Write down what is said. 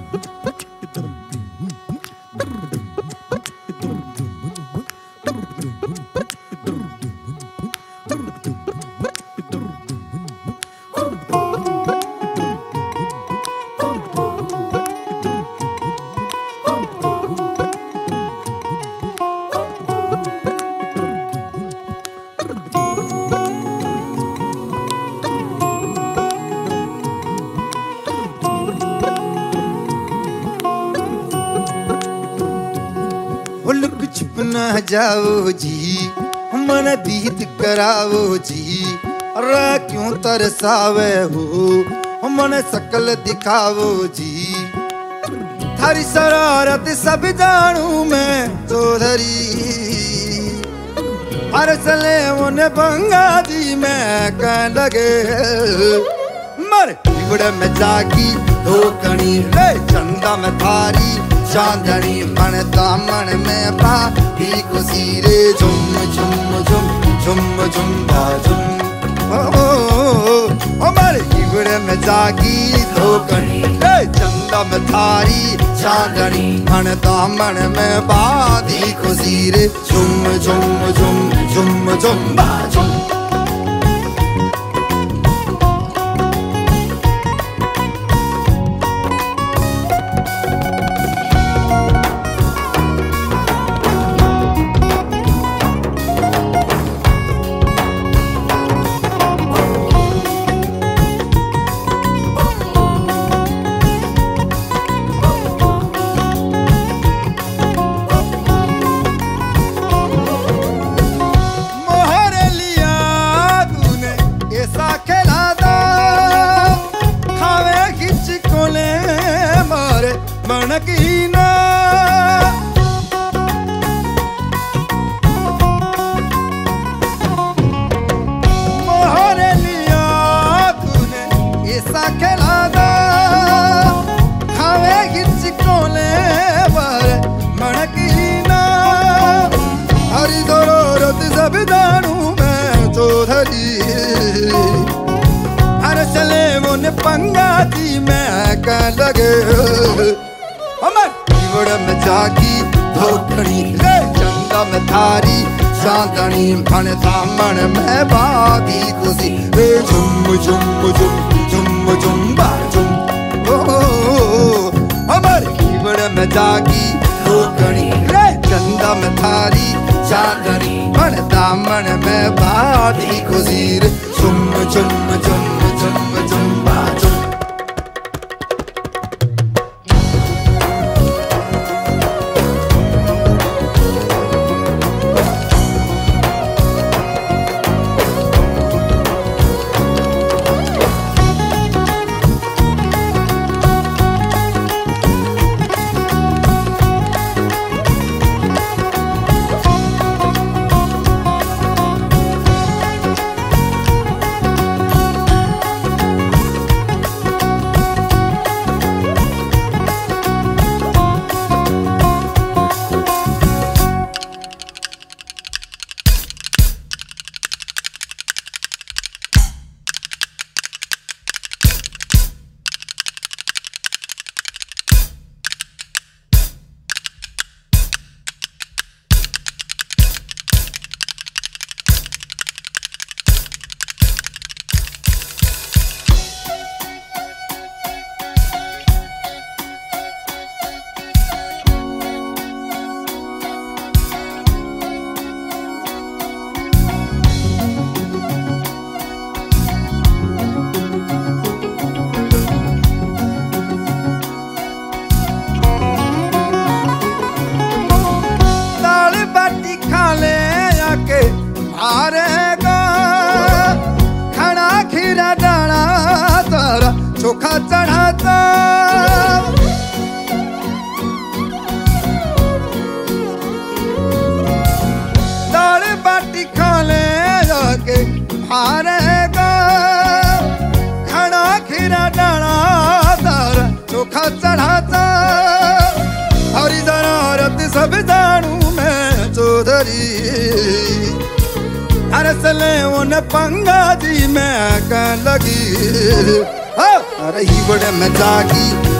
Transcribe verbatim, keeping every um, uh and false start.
Look छुप ना जाओ जी, मन दीद कराओ जी, रा क्यों तरसावे हो, मन शकल दिखाओ जी। थारी शरारत सब जानू मैं चौधरी, हर सले उन्हें भंगा दी मैं कह लगे। मर बिगड़ में जागी धोकनी रे चंदा में थारी चांदनी, मन दामन में बाधी खुशी रे झुम झुम झुम झुम झुम बाजुम। ओ ओ मर बिगड़ में जागी धोकनी रे चंदा में थारी चांदनी, मन दामन में बाधी खुशी रे झुम झुम झुम झुम झुम बाजुम। मनकीना मोहरे लिया तूने ऐसा खेला दा, खावे किसकोले बारे मनकीना। हरी जरूरत सब जानू मैं चौधरी, हर चले मुन पंगा दी मैं कह लगे। अमर बिगड़ में जागी धोकनी रे चंदा में थारी चांदनी, मन दामन में बाधी खुशी रे झुम झुम झुम झुम झुम बाजुम। ओ अमर बिगड़ में जागी धोकनी रे चंदा में थारी चांदनी, मन दामन में बाधी खुशी रे झुम झुम झुम झुम झुम बाजुम। चोखा चढ़ाता दाल बाटी खा ले जाके हारेगा, खड़ा खीरा डाला तारा चोखा चढ़ाता। हरी जरारत सब जानू मैं चौधरी, अरसले उन पंगा जी मैं कह लगी। अरे ही बड़े में जागी